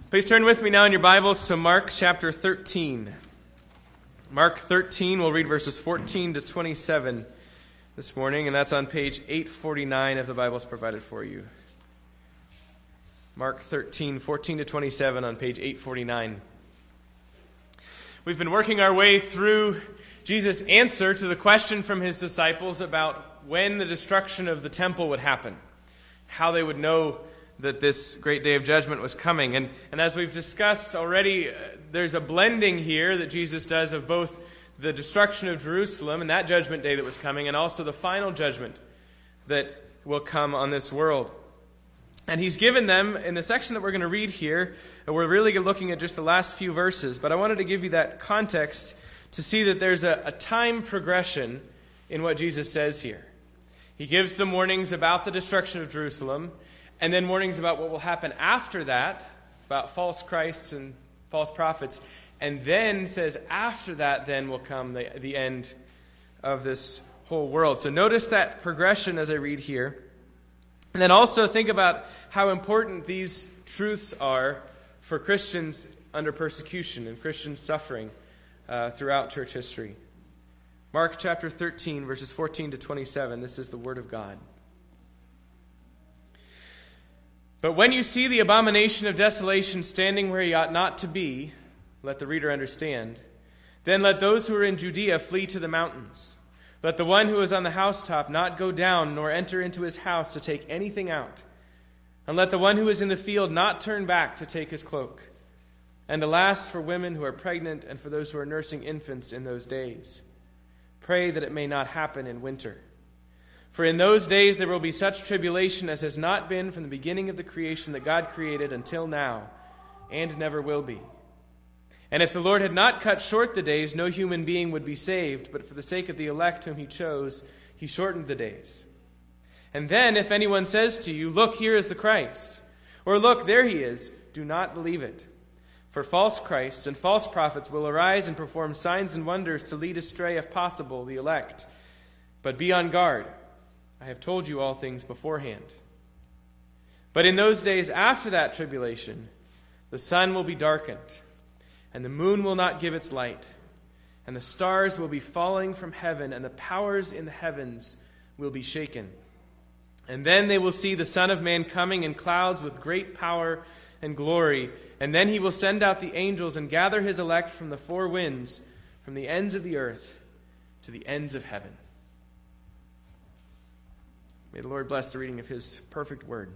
Please turn with me now in your Bibles to Mark chapter 13. Mark 13, we'll read verses 14 to 27 this morning, and that's on page 849 of the Bibles provided for you. Mark 13, 14 to 27 on page 849. We've been working our way through Jesus' answer to the question from his disciples about when the destruction of the temple would happen, how they would know that this great day of judgment was coming. And as we've discussed already, there's a blending here that Jesus does of both the destruction of Jerusalem and that judgment day that was coming, and also the final judgment that will come on this world. And he's given them, in the section that we're going to read here, and we're really looking at just the last few verses, but I wanted to give you that context to see that there's a time progression in what Jesus says here. He gives them warnings about the destruction of Jerusalem, and then warnings about what will happen after that, about false Christs and false prophets. And then says after that then will come the end of this whole world. So notice that progression as I read here. And then also think about how important these truths are for Christians under persecution and Christians suffering throughout church history. Mark chapter 13, verses 14 to 27. This is the Word of God. But when you see the abomination of desolation standing where he ought not to be, let the reader understand, then let those who are in Judea flee to the mountains. Let the one who is on the housetop not go down, nor enter into his house to take anything out. And let the one who is in the field not turn back to take his cloak. And alas for women who are pregnant and for those who are nursing infants in those days. Pray that it may not happen in winter. For in those days there will be such tribulation as has not been from the beginning of the creation that God created until now, and never will be. And if the Lord had not cut short the days, no human being would be saved, but for the sake of the elect whom he chose, he shortened the days. And then if anyone says to you, look, here is the Christ, or look, there he is, do not believe it. For false Christs and false prophets will arise and perform signs and wonders to lead astray, if possible, the elect. But be on guard. I have told you all things beforehand. But in those days after that tribulation, the sun will be darkened, and the moon will not give its light, and the stars will be falling from heaven, and the powers in the heavens will be shaken. And then they will see the Son of Man coming in clouds with great power and glory, and then he will send out the angels and gather his elect from the four winds, from the ends of the earth to the ends of heaven. May the Lord bless the reading of his perfect word.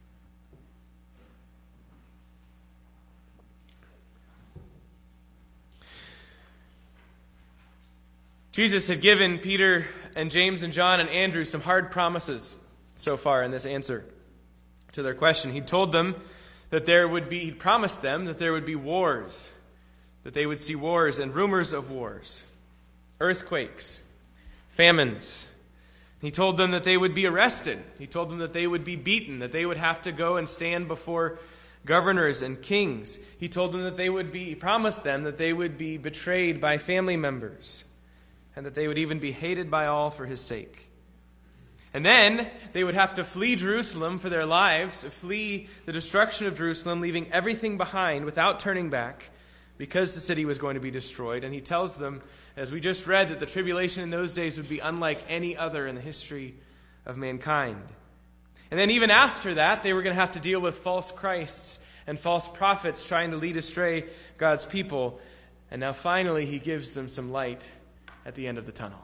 Jesus had given Peter and James and John and Andrew some hard promises so far in this answer to their question. He told them that he promised them that there would be wars, that they would see wars and rumors of wars, earthquakes, famines. He told them that they would be arrested. He told them that they would be beaten, that they would have to go and stand before governors and kings. He told them that he promised them that they would be betrayed by family members, and that they would even be hated by all for his sake. And then they would have to flee Jerusalem for their lives, flee the destruction of Jerusalem, leaving everything behind without turning back, because the city was going to be destroyed. And he tells them, as we just read, that the tribulation in those days would be unlike any other in the history of mankind. And then even after that, they were going to have to deal with false Christs and false prophets trying to lead astray God's people. And now finally he gives them some light at the end of the tunnel.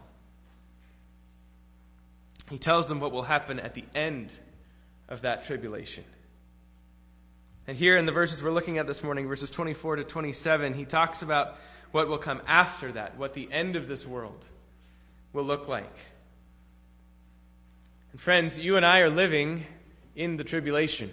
He tells them what will happen at the end of that tribulation. And here in the verses we're looking at this morning, verses 24 to 27, he talks about what will come after that, what the end of this world will look like. And friends, you and I are living in the tribulation.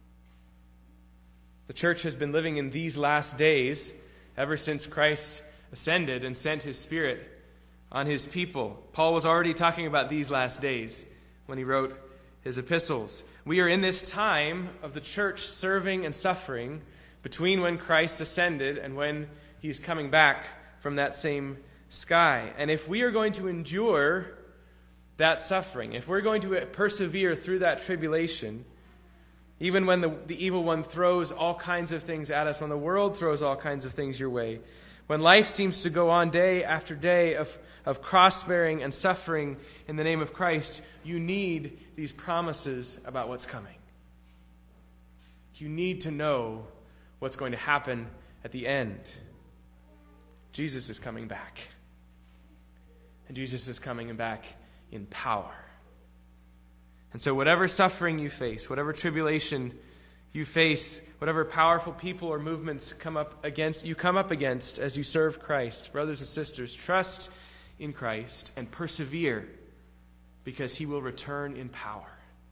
The church has been living in these last days ever since Christ ascended and sent his Spirit on his people. Paul was already talking about these last days when he wrote his epistles. We are in this time of the church serving and suffering between when Christ ascended and when he's coming back from that same sky. And if we are going to endure that suffering, if we're going to persevere through that tribulation, Even when the evil one throws all kinds of things at us, when the world throws all kinds of things your way, when life seems to go on day after day of cross-bearing and suffering in the name of Christ, you need these promises about what's coming. You need to know what's going to happen at the end. Jesus is coming back. And Jesus is coming back in power. And so whatever suffering you face, whatever tribulation you face, whatever powerful people or movements you come up against as you serve Christ, brothers and sisters, trust in Christ and persevere because he will return in power.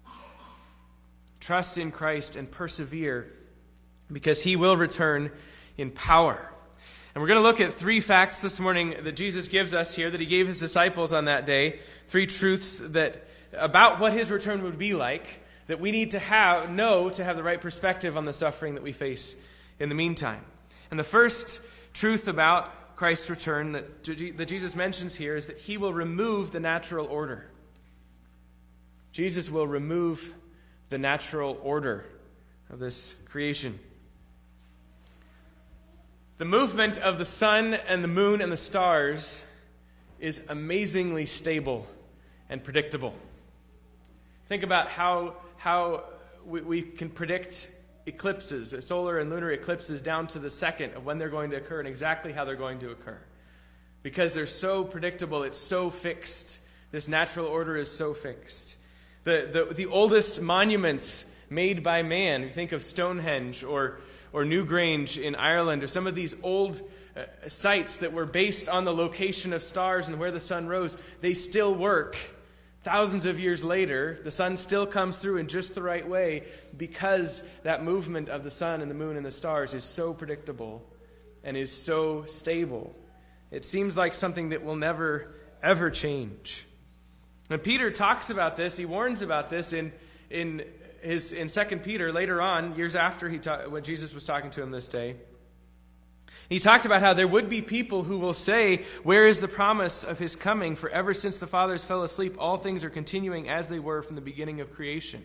Trust in Christ and persevere because he will return in power. And we're going to look at 3 facts this morning that Jesus gives us here, that he gave his disciples on that day. 3 truths about what his return would be like, that we need to have the right perspective on the suffering that we face in the meantime. And the first truth about Christ's return that Jesus mentions here is that he will remove the natural order. Jesus will remove the natural order of this creation. The movement of the sun and the moon and the stars is amazingly stable and predictable. Think about how we can predict eclipses, solar and lunar eclipses, down to the second of when they're going to occur and exactly how they're going to occur. Because they're so predictable, it's so fixed. This natural order is so fixed. The oldest monuments made by man, you think of Stonehenge or Newgrange in Ireland, or some of these old sites that were based on the location of stars and where the sun rose, they still work. Thousands of years later, the sun still comes through in just the right way because that movement of the sun and the moon and the stars is so predictable and is so stable. It seems like something that will never, ever change. And Peter talks about this, he warns about this in 2 Peter later on, years after when Jesus was talking to him this day. He talked about how there would be people who will say, "Where is the promise of his coming? For ever since the fathers fell asleep, all things are continuing as they were from the beginning of creation."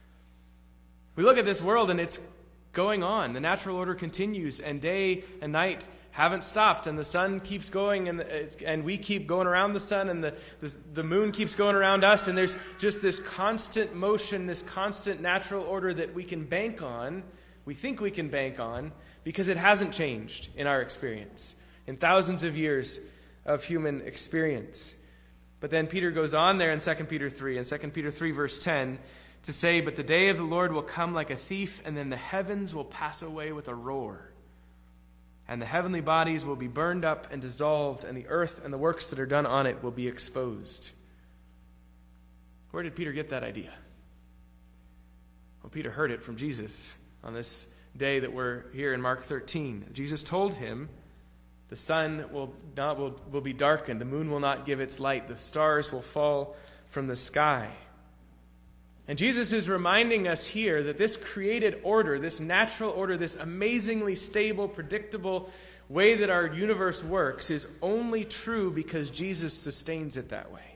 We look at this world and it's going on. The natural order continues, and day and night haven't stopped, and the sun keeps going, and we keep going around the sun, and the moon keeps going around us, and there's just this constant motion, this constant natural order that we can bank on, we think we can bank on, because it hasn't changed in our experience, in thousands of years of human experience. But then Peter goes on there in 2 Peter 3, in 2 Peter 3 verse 10, to say, "But the day of the Lord will come like a thief, and then the heavens will pass away with a roar. And the heavenly bodies will be burned up and dissolved, and the earth and the works that are done on it will be exposed." Where did Peter get that idea? Well, Peter heard it from Jesus on this day that we're here in Mark 13. Jesus told him the sun will be darkened, the moon will not give its light, the stars will fall from the sky. And Jesus is reminding us here that this created order, this natural order, this amazingly stable, predictable way that our universe works is only true because Jesus sustains it that way.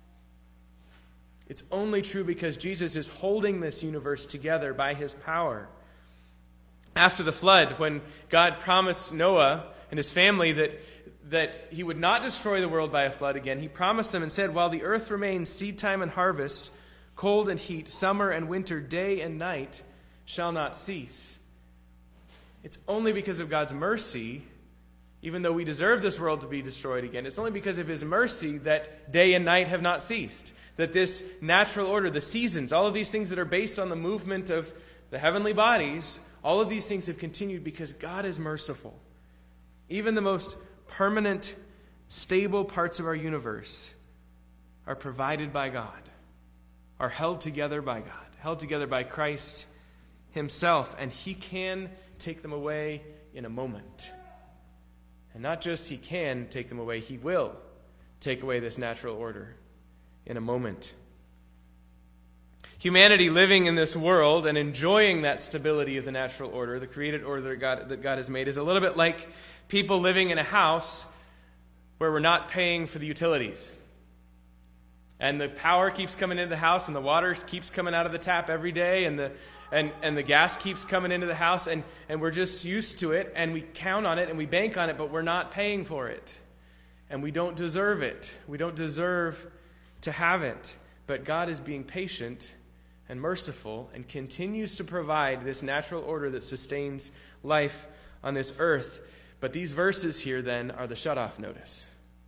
It's only true because Jesus is holding this universe together by his power. After the flood, when God promised Noah and his family that he would not destroy the world by a flood again, he promised them and said, "While the earth remains, seed time and harvest, cold and heat, summer and winter, day and night shall not cease." It's only because of God's mercy, even though we deserve this world to be destroyed again, it's only because of his mercy that day and night have not ceased. That this natural order, the seasons, all of these things that are based on the movement of the heavenly bodies, all of these things have continued because God is merciful. Even the most permanent, stable parts of our universe are provided by God, are held together by God, held together by Christ himself, and he can take them away in a moment. And not just he can take them away, he will take away this natural order in a moment. Humanity living in this world and enjoying that stability of the natural order, the created order that God has made, is a little bit like people living in a house where we're not paying for the utilities. And the power keeps coming into the house, and the water keeps coming out of the tap every day, and the gas keeps coming into the house, and we're just used to it, and we count on it, and we bank on it, but we're not paying for it. And we don't deserve it. We don't deserve to have it. But God is being patient and merciful and continues to provide this natural order that sustains life on this earth. But these verses here, then, are the shutoff notice.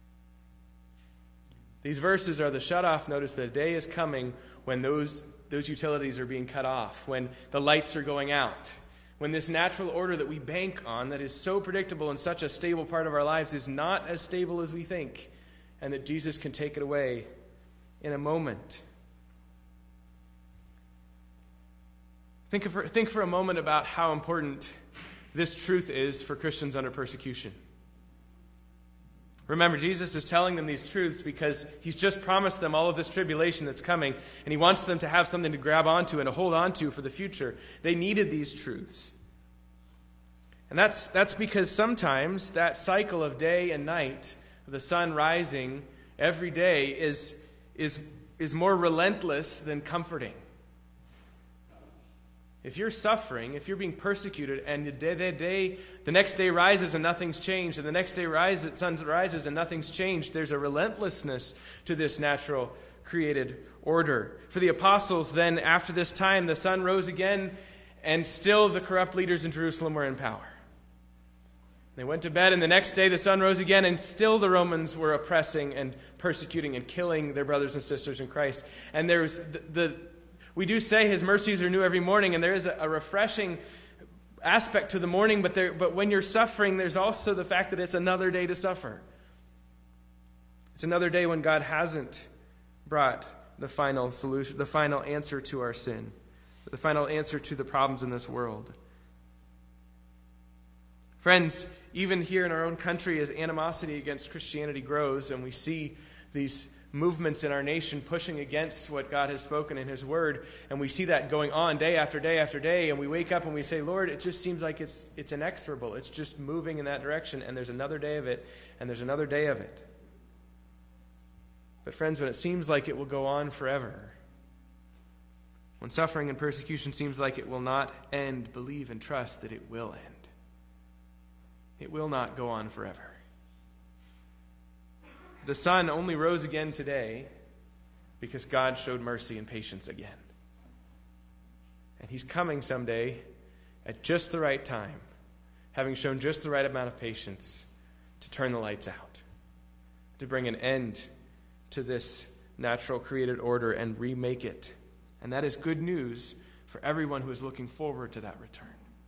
These verses are the shutoff notice that a day is coming when those utilities are being cut off, when the lights are going out, when this natural order that we bank on, that is so predictable and such a stable part of our lives, is not as stable as we think, and that Jesus can take it away in a moment. Think for a moment about how important this truth is for Christians under persecution. Remember, Jesus is telling them these truths because he's just promised them all of this tribulation that's coming, and he wants them to have something to grab onto and to hold onto for the future. They needed these truths. And that's because sometimes that cycle of day and night, the sun rising every day, is more relentless than comforting. If you're suffering, if you're being persecuted, and the next day rises and nothing's changed, and the next day the sun rises and nothing's changed, there's a relentlessness to this natural created order. For the apostles, then, after this time, the sun rose again, and still the corrupt leaders in Jerusalem were in power. They went to bed, and the next day the sun rose again, and still the Romans were oppressing and persecuting and killing their brothers and sisters in Christ. And there's we do say his mercies are new every morning, and there is a refreshing aspect to the morning, but when you're suffering, there's also the fact that it's another day to suffer. It's another day when God hasn't brought the final solution, the final answer to our sin, the final answer to the problems in this world. Friends, even here in our own country, as animosity against Christianity grows, and we see these movements in our nation pushing against what God has spoken in his word, and we see that going on day after day after day, and we wake up and we say, Lord, it just seems like it's inexorable. It's just moving in that direction, and there's another day of it, and there's another day of it. But friends, when it seems like it will go on forever, when suffering and persecution seems like it will not end, believe and trust that it will end. It will not go on forever. The sun only rose again today because God showed mercy and patience again. And he's coming someday at just the right time, having shown just the right amount of patience to turn the lights out, to bring an end to this natural created order and remake it. And that is good news for everyone who is looking forward to that return.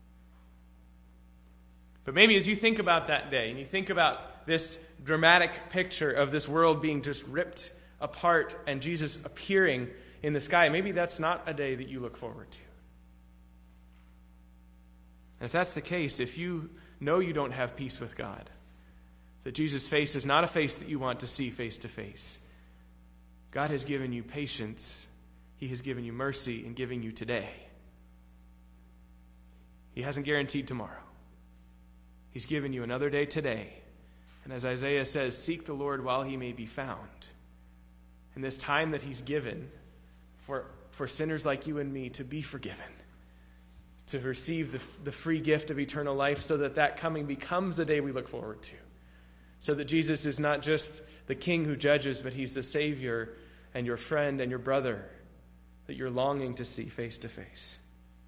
But maybe as you think about that day, and you think about this dramatic picture of this world being just ripped apart and Jesus appearing in the sky, maybe that's not a day that you look forward to. And if that's the case, if you know you don't have peace with God, that Jesus' face is not a face that you want to see face to face, God has given you patience, he has given you mercy in giving you today. He hasn't guaranteed tomorrow. He's given you another day today. And as Isaiah says, seek the Lord while he may be found. In this time that he's given for sinners like you and me to be forgiven, to receive the free gift of eternal life, so that coming becomes a day we look forward to. So that Jesus is not just the king who judges, but he's the Savior and your friend and your brother that you're longing to see face to face.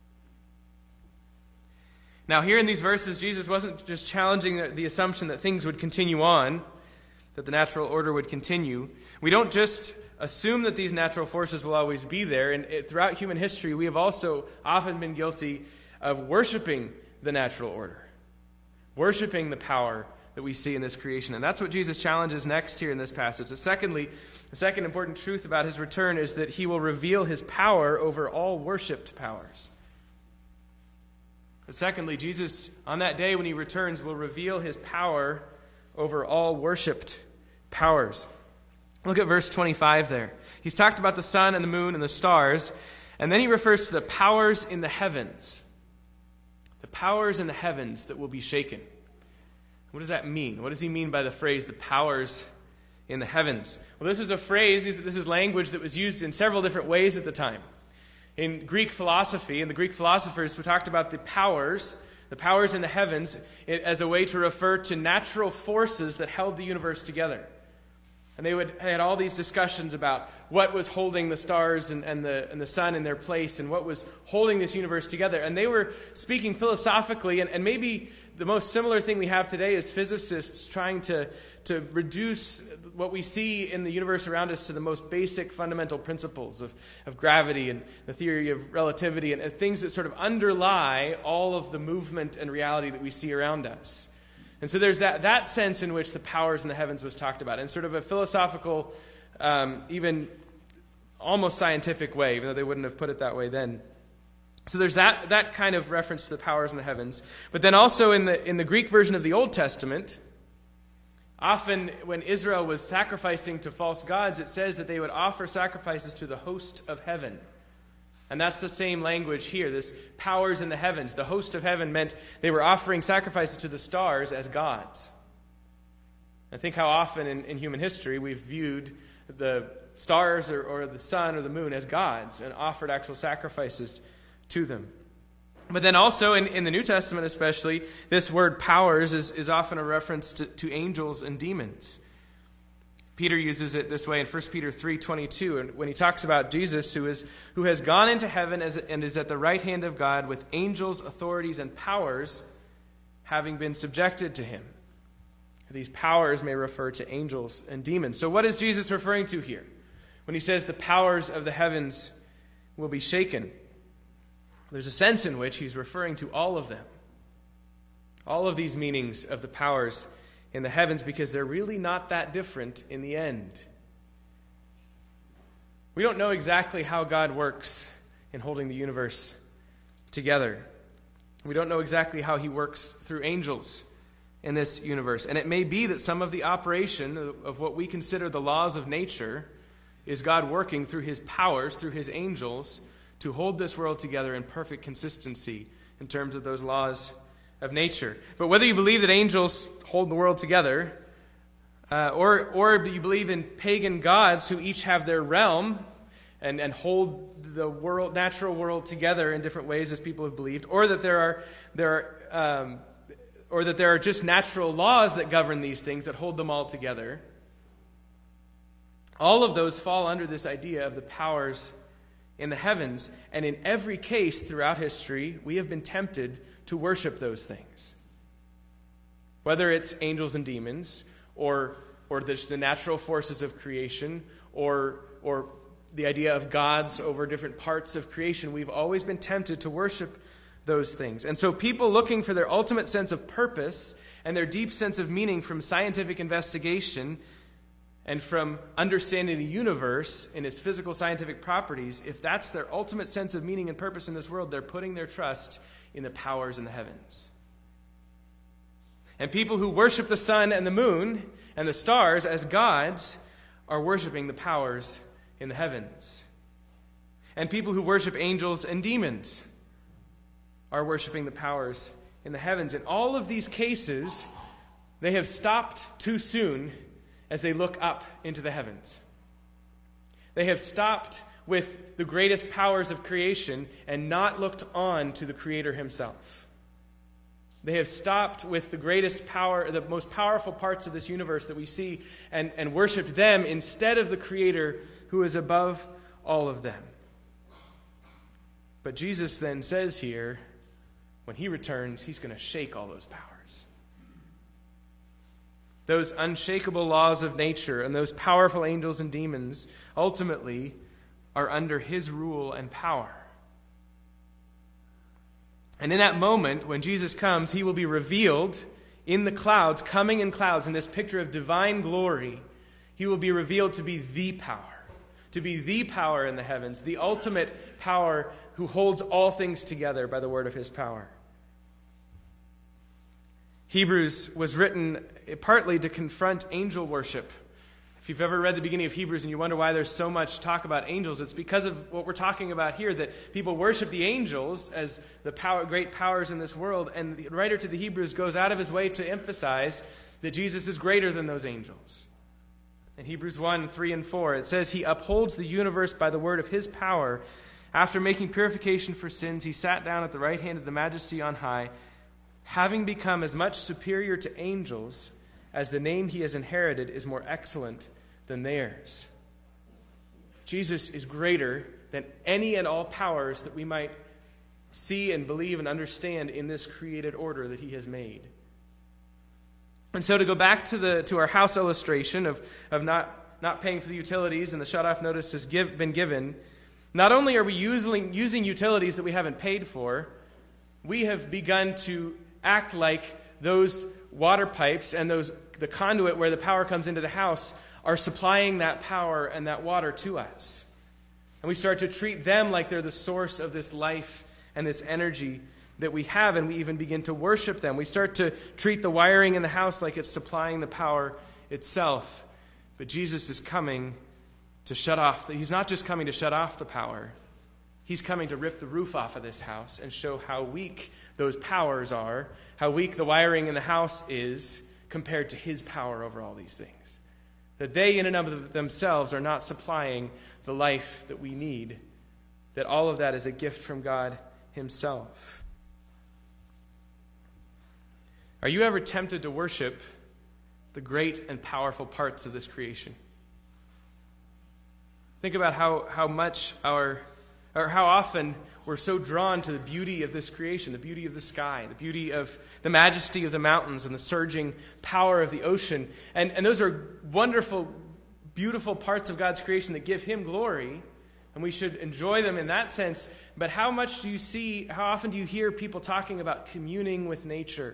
Now, here in these verses, Jesus wasn't just challenging the assumption that things would continue on, that the natural order would continue. We don't just assume that these natural forces will always be there. And throughout human history, we have also often been guilty of worshiping the natural order, worshiping the power that we see in this creation. And that's what Jesus challenges next here in this passage. Secondly, the second important truth about his return is that he will reveal his power over all worshipped powers. But secondly, Jesus, on that day when he returns, will reveal his power over all worshipped powers. Look at verse 25 there. He's talked about the sun and the moon and the stars, and then he refers to the powers in the heavens. The powers in the heavens that will be shaken. What does that mean? What does he mean by the phrase, the powers in the heavens. Well, this was a phrase, this is language that was used in several different ways at the time. In Greek philosophy, and the Greek philosophers who talked about the powers in the heavens, as a way to refer to natural forces that held the universe together. And they had all these discussions about what was holding the stars and the sun in their place and what was holding this universe together. And they were speaking philosophically, and maybe the most similar thing we have today is physicists trying to reduce what we see in the universe around us to the most basic fundamental principles of gravity and the theory of relativity and things that sort of underlie all of the movement and reality that we see around us. And so there's that sense in which the powers in the heavens was talked about in sort of a philosophical, even almost scientific way, even though they wouldn't have put it that way then. So there's that kind of reference to the powers in the heavens. But then also in the Greek version of the Old Testament, often when Israel was sacrificing to false gods, it says that they would offer sacrifices to the host of heaven. And that's the same language here, this powers in the heavens. The host of heaven meant they were offering sacrifices to the stars as gods. I think how often in human history we've viewed the stars or the sun or the moon as gods and offered actual sacrifices to them. But then also in the New Testament especially, this word powers is often a reference to angels and demons. Peter uses it this way in 1 Peter 3:22, and when he talks about Jesus who has gone into heaven and is at the right hand of God with angels, authorities, and powers having been subjected to him. These powers may refer to angels and demons. So what is Jesus referring to here when he says the powers of the heavens will be shaken? There's a sense in which he's referring to all of them. All of these meanings of the powers in the heavens, because they're really not that different in the end. We don't know exactly how God works in holding the universe together. We don't know exactly how he works through angels in this universe. And it may be that some of the operation of what we consider the laws of nature is God working through his powers, through his angels, to hold this world together in perfect consistency in terms of those laws of nature. But whether you believe that angels hold the world together, or you believe in pagan gods who each have their realm and hold the world, natural world together in different ways as people have believed, or that there are just natural laws that govern these things that hold them all together, all of those fall under this idea of the powers in the heavens. And in every case throughout history, we have been tempted to worship those things. Whether it's angels and demons, or the natural forces of creation, or the idea of gods over different parts of creation, we've always been tempted to worship those things. And so people looking for their ultimate sense of purpose and their deep sense of meaning from scientific investigation and from understanding the universe in its physical scientific properties, if that's their ultimate sense of meaning and purpose in this world, they're putting their trust in the powers in the heavens. And people who worship the sun and the moon and the stars as gods are worshiping the powers in the heavens. And people who worship angels and demons are worshiping the powers in the heavens. In all of these cases, they have stopped too soon as they look up into the heavens. They have stopped with the greatest powers of creation and not looked on to the Creator himself. They have stopped with the greatest power, the most powerful parts of this universe that we see, and worshipped them instead of the Creator who is above all of them. But Jesus then says here, when he returns, he's going to shake all those powers. Those unshakable laws of nature and those powerful angels and demons ultimately are under his rule and power. And in that moment, when Jesus comes, he will be revealed in the clouds, coming in clouds, in this picture of divine glory. He will be revealed to be the power in the heavens, the ultimate power who holds all things together by the word of his power. Hebrews was written partly to confront angel worship. If you've ever read the beginning of Hebrews and you wonder why there's so much talk about angels, it's because of what we're talking about here, that people worship the angels as the great powers in this world, and the writer to the Hebrews goes out of his way to emphasize that Jesus is greater than those angels. In Hebrews 1, 3 and 4, it says, He upholds the universe by the word of His power. After making purification for sins, He sat down at the right hand of the Majesty on high, having become as much superior to angels as the name He has inherited is more excellent than theirs. Jesus is greater than any and all powers that we might see and believe and understand in this created order that He has made. And so to go back to our house illustration of not paying for the utilities and the shut-off notice has been given, not only are we using utilities that we haven't paid for, we have begun to act like those water pipes and the conduit where the power comes into the house are supplying that power and that water to us. And we start to treat them like they're the source of this life and this energy that we have, and we even begin to worship them. We start to treat the wiring in the house like it's supplying the power itself. But Jesus is coming to shut off. He's not just coming to shut off the power. He's coming to rip the roof off of this house and show how weak those powers are, how weak the wiring in the house is compared to His power over all these things. That they in and of themselves are not supplying the life that we need. That all of that is a gift from God Himself. Are you ever tempted to worship the great and powerful parts of this creation? Think about how much how often we're so drawn to the beauty of this creation, the beauty of the sky, the beauty of the majesty of the mountains and the surging power of the ocean. And those are wonderful, beautiful parts of God's creation that give Him glory, and we should enjoy them in that sense. But how often do you hear people talking about communing with nature?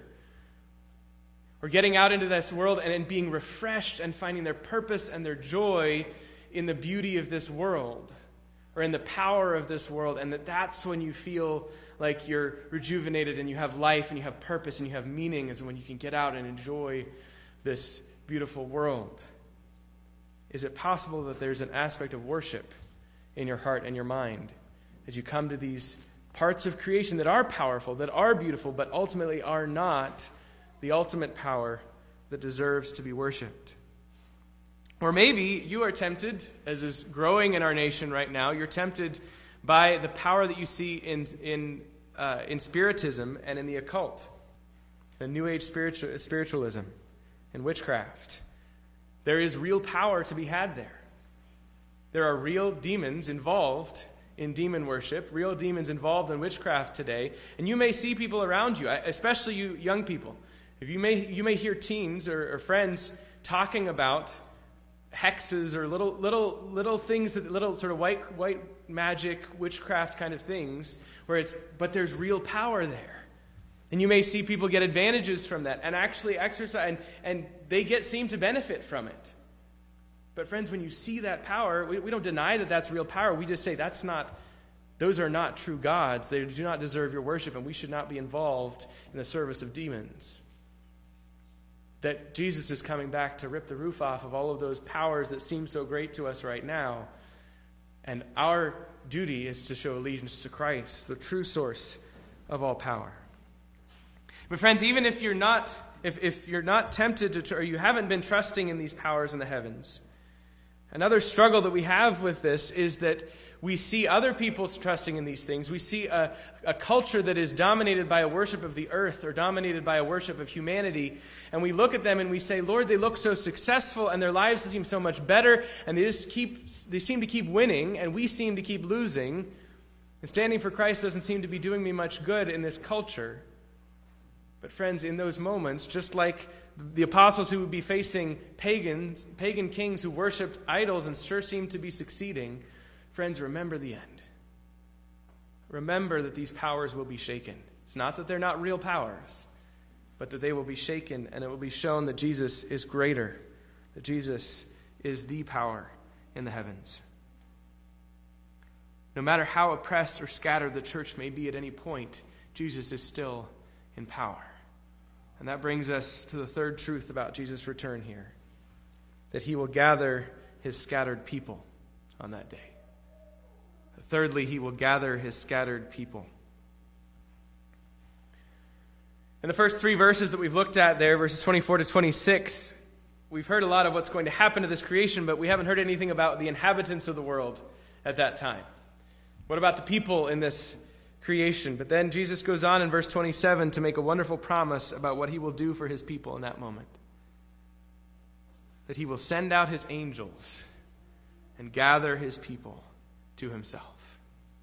Or getting out into this world and being refreshed and finding their purpose and their joy in the beauty of this world or in the power of this world, and that's when you feel like you're rejuvenated and you have life and you have purpose and you have meaning, is when you can get out and enjoy this beautiful world. Is it possible that there's an aspect of worship in your heart and your mind as you come to these parts of creation that are powerful, that are beautiful, but ultimately are not the ultimate power that deserves to be worshipped? Or maybe you are tempted, as is growing in our nation right now, you're tempted by the power that you see in spiritism and in the occult, in New Age spiritualism and witchcraft. There is real power to be had there. There are real demons involved in demon worship, real demons involved in witchcraft today, and you may see people around you, especially you young people. If you may hear teens or friends talking about hexes or little things, that little sort of white magic witchcraft kind of things, but there's real power there, and you may see people get advantages from that and actually exercise, and they seem to benefit from it. But friends, when you see that power, we don't deny that that's real power. We just say those are not true gods. They do not deserve your worship, and we should not be involved in the service of demons. That Jesus is coming back to rip the roof off of all of those powers that seem so great to us right now. And our duty is to show allegiance to Christ, the true source of all power. But friends, even if you're not tempted to, or you haven't been trusting in these powers in the heavens, another struggle that we have with this is that we see other people trusting in these things. We see a culture that is dominated by a worship of the earth or dominated by a worship of humanity. And we look at them and we say, Lord, they look so successful and their lives seem so much better. And they seem to keep winning and we seem to keep losing. And standing for Christ doesn't seem to be doing me much good in this culture. But friends, in those moments, just like the apostles who would be facing pagan kings who worshipped idols and sure seemed to be succeeding, friends, remember the end. Remember that these powers will be shaken. It's not that they're not real powers, but that they will be shaken, and it will be shown that Jesus is greater, that Jesus is the power in the heavens. No matter how oppressed or scattered the church may be at any point, Jesus is still in power. And that brings us to the third truth about Jesus' return here, that He will gather His scattered people on that day. Thirdly, He will gather His scattered people. In the first three verses that we've looked at there, verses 24 to 26, we've heard a lot of what's going to happen to this creation, but we haven't heard anything about the inhabitants of the world at that time. What about the people in this creation? But then Jesus goes on in verse 27 to make a wonderful promise about what he will do for his people in that moment. That he will send out his angels and gather his people to himself.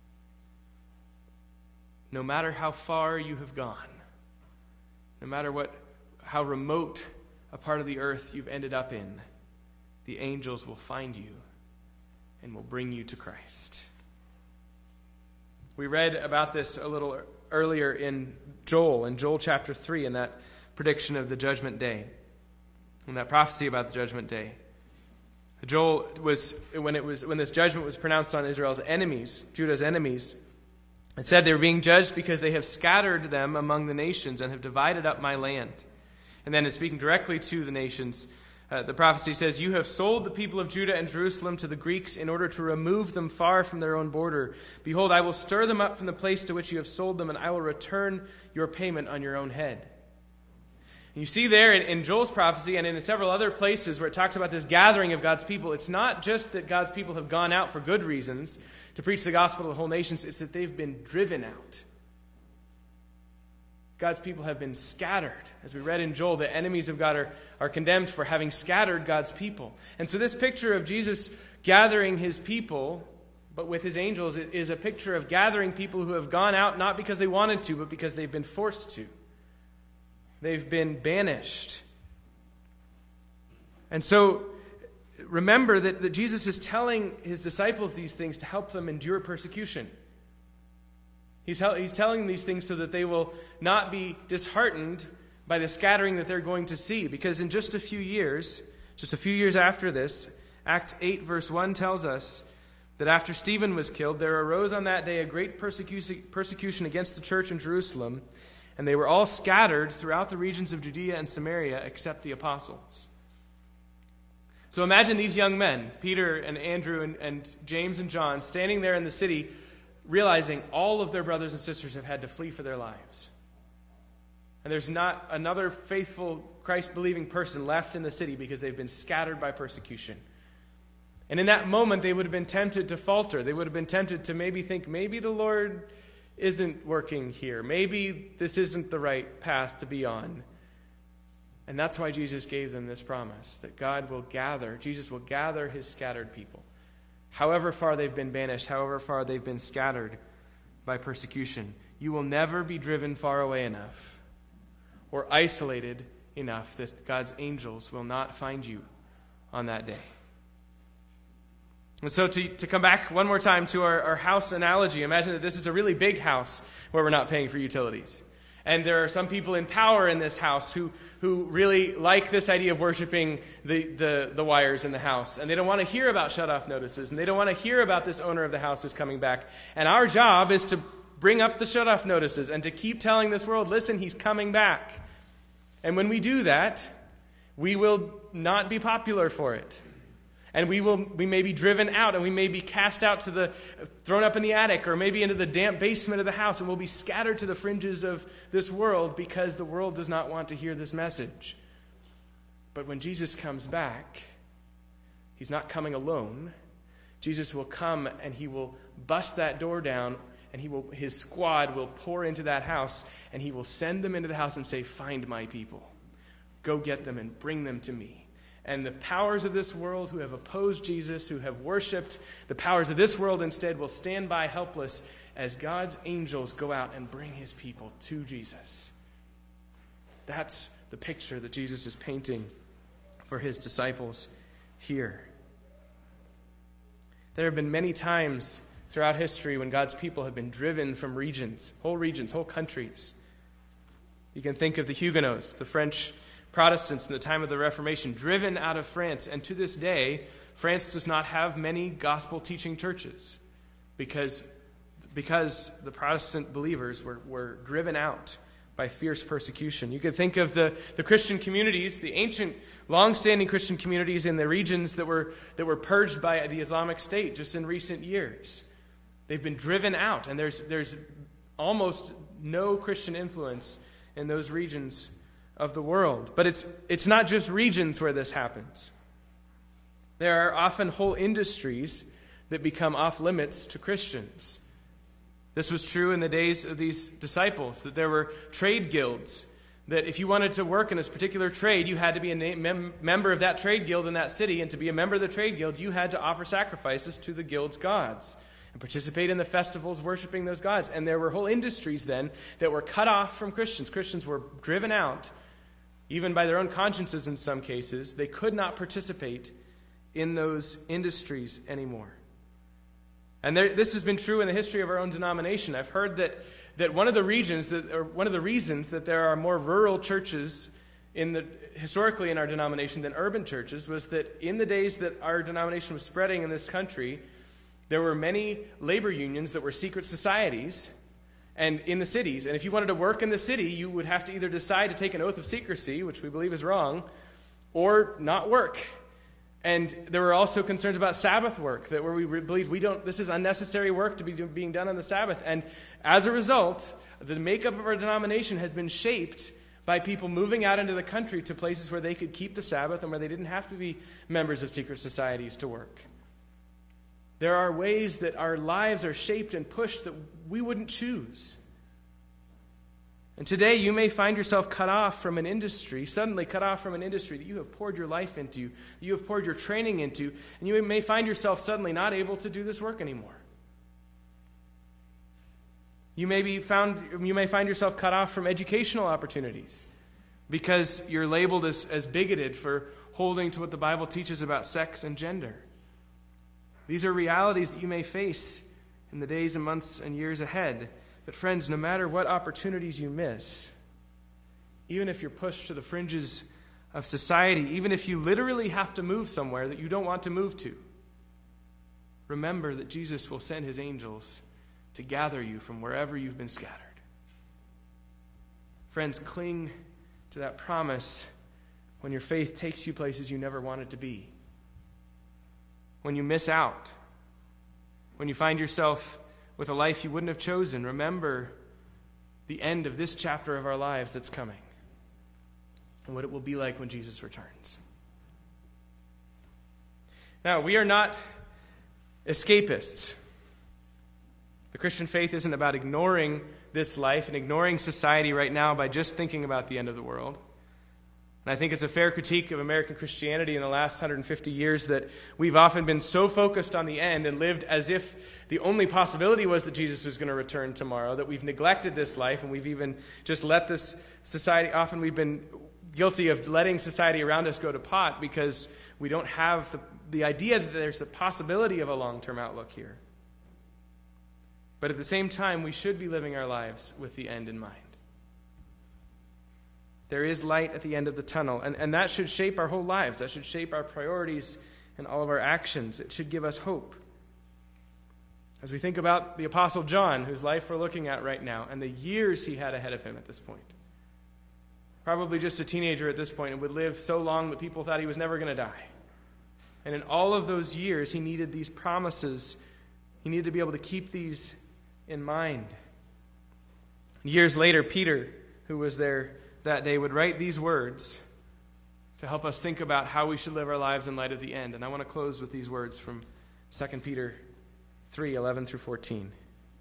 No matter how far you have gone, no matter how remote a part of the earth you've ended up in, the angels will find you and will bring you to Christ. We read about this a little earlier in Joel chapter 3, in that prediction of the judgment day, in that prophecy about the judgment day. Joel was when this judgment was pronounced on Israel's enemies, Judah's enemies, it said they were being judged because they have scattered them among the nations and have divided up my land. And then, in speaking directly to the nations, the prophecy says, "You have sold the people of Judah and Jerusalem to the Greeks in order to remove them far from their own border. Behold, I will stir them up from the place to which you have sold them, and I will return your payment on your own head." And you see there in Joel's prophecy and in several other places where it talks about this gathering of God's people, it's not just that God's people have gone out for good reasons to preach the gospel to the whole nations, it's that they've been driven out. God's people have been scattered. As we read in Joel, the enemies of God are condemned for having scattered God's people. And so this picture of Jesus gathering his people, but with his angels, is a picture of gathering people who have gone out not because they wanted to, but because they've been forced to. They've been banished. And so remember that Jesus is telling his disciples these things to help them endure persecution. He's telling them these things so that they will not be disheartened by the scattering that they're going to see. Because in just a few years after this, Acts 8 verse 1 tells us that after Stephen was killed, there arose on that day a great persecution against the church in Jerusalem, and they were all scattered throughout the regions of Judea and Samaria except the apostles. So imagine these young men, Peter and Andrew and James and John, standing there in the city, realizing all of their brothers and sisters have had to flee for their lives. And there's not another faithful, Christ-believing person left in the city because they've been scattered by persecution. And in that moment, they would have been tempted to falter. They would have been tempted to maybe think, maybe the Lord isn't working here. Maybe this isn't the right path to be on. And that's why Jesus gave them this promise, that Jesus will gather his scattered people. However far they've been banished, however far they've been scattered by persecution, you will never be driven far away enough or isolated enough that God's angels will not find you on that day. And so to come back one more time to our house analogy, imagine that this is a really big house where we're not paying for utilities. And there are some people in power in this house who really like this idea of worshiping the wires in the house. And they don't want to hear about shut-off notices. And they don't want to hear about this owner of the house who's coming back. And our job is to bring up the shut-off notices and to keep telling this world, listen, he's coming back. And when we do that, we will not be popular for it. And we may be driven out, and we may be cast out thrown up in the attic, or maybe into the damp basement of the house, and we'll be scattered to the fringes of this world because the world does not want to hear this message. But when Jesus comes back, he's not coming alone. Jesus will come and he will bust that door down, and his squad will pour into that house, and he will send them into the house and say, "Find my people. Go get them and bring them to me." And the powers of this world who have opposed Jesus, who have worshipped the powers of this world instead, will stand by helpless as God's angels go out and bring his people to Jesus. That's the picture that Jesus is painting for his disciples here. There have been many times throughout history when God's people have been driven from regions, whole countries. You can think of the Huguenots, the French Protestants in the time of the Reformation, driven out of France. And to this day, France does not have many gospel-teaching churches because the Protestant believers were driven out by fierce persecution. You could think of the Christian communities, the ancient, long-standing Christian communities in the regions that were purged by the Islamic State just in recent years. They've been driven out, and there's almost no Christian influence in those regions of the world. But it's not just regions where this happens. There are often whole industries that become off limits to Christians. This was true in the days of these disciples, that there were trade guilds, that if you wanted to work in this particular trade, you had to be a member of that trade guild in that city, and to be a member of the trade guild, you had to offer sacrifices to the guild's gods and participate in the festivals worshiping those gods. And there were whole industries then that were cut off from Christians. Christians were driven out, even by their own consciences in some cases. They could not participate in those industries anymore. And this has been true in the history of our own denomination. I've heard that one of the reasons that there are more rural churches historically in our denomination than urban churches was that in the days that our denomination was spreading in this country, there were many labor unions that were secret societies and in the cities. And if you wanted to work in the city, you would have to either decide to take an oath of secrecy, which we believe is wrong, or not work. And there were also concerns about Sabbath work, that where we believed this is unnecessary work to be being done on the Sabbath. And as a result, the makeup of our denomination has been shaped by people moving out into the country to places where they could keep the Sabbath and where they didn't have to be members of secret societies to work. There are ways that our lives are shaped and pushed that we wouldn't choose. And today you may find yourself suddenly cut off from an industry that you have poured your life into, that you have poured your training into, and you may find yourself suddenly not able to do this work anymore. You may find yourself cut off from educational opportunities because you're labeled as bigoted for holding to what the Bible teaches about sex and gender. These are realities that you may face in the days and months and years ahead. But friends, no matter what opportunities you miss, even if you're pushed to the fringes of society, even if you literally have to move somewhere that you don't want to move to, remember that Jesus will send his angels to gather you from wherever you've been scattered. Friends, cling to that promise when your faith takes you places you never wanted to be. When you miss out, when you find yourself with a life you wouldn't have chosen, remember the end of this chapter of our lives that's coming and what it will be like when Jesus returns. Now, we are not escapists. The Christian faith isn't about ignoring this life and ignoring society right now by just thinking about the end of the world. And I think it's a fair critique of American Christianity in the last 150 years that we've often been so focused on the end and lived as if the only possibility was that Jesus was going to return tomorrow, that we've neglected this life and we've even just let this society, often we've been guilty of letting society around us go to pot because we don't have the idea that there's the possibility of a long-term outlook here. But at the same time, we should be living our lives with the end in mind. There is light at the end of the tunnel, and that should shape our whole lives. That should shape our priorities and all of our actions. It should give us hope. As we think about the Apostle John, whose life we're looking at right now, and the years he had ahead of him at this point. Probably just a teenager at this point and would live so long that people thought he was never going to die. And in all of those years, he needed these promises. He needed to be able to keep these in mind. Years later, Peter, who was there that day, would write these words to help us think about how we should live our lives in light of the end. And I want to close with these words from 2 Peter 3:11 through 14.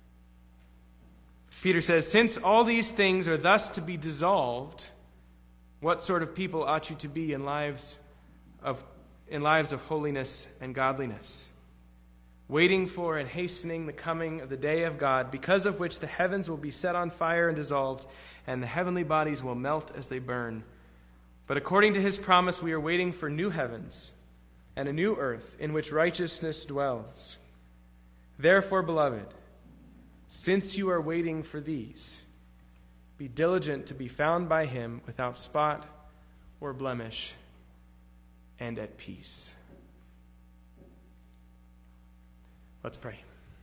Peter says, "Since all these things are thus to be dissolved, what sort of people ought you to be in lives of holiness and godliness, waiting for and hastening the coming of the day of God, because of which the heavens will be set on fire and dissolved, and the heavenly bodies will melt as they burn. But according to his promise, we are waiting for new heavens and a new earth in which righteousness dwells. Therefore, beloved, since you are waiting for these, be diligent to be found by him without spot or blemish and at peace." Let's pray.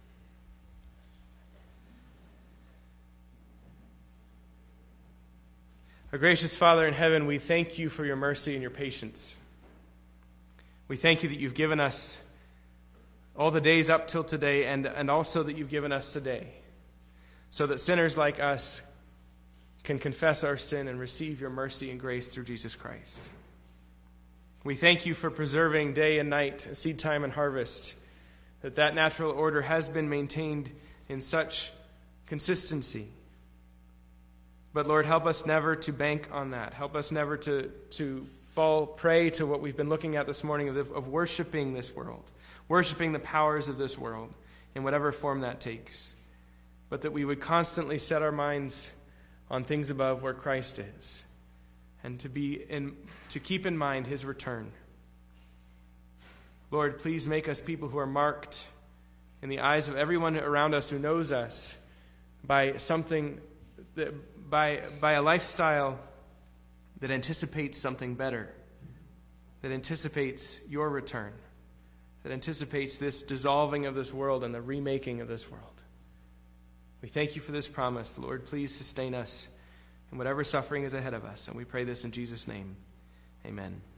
Our gracious Father in heaven, we thank you for your mercy and your patience. We thank you that you've given us all the days up till today and also that you've given us today, so that sinners like us can confess our sin and receive your mercy and grace through Jesus Christ. We thank you for preserving day and night, seed time and harvest, that natural order has been maintained in such consistency. But Lord, help us never to bank on that. Help us never to fall prey to what we've been looking at this morning of worshiping this world, worshiping the powers of this world in whatever form that takes. But that we would constantly set our minds on things above where Christ is, and to keep in mind his return. Lord, please make us people who are marked in the eyes of everyone around us who knows us by something, by a lifestyle that anticipates something better, that anticipates your return, that anticipates this dissolving of this world and the remaking of this world. We thank you for this promise. Lord, please sustain us in whatever suffering is ahead of us. And we pray this in Jesus' name. Amen.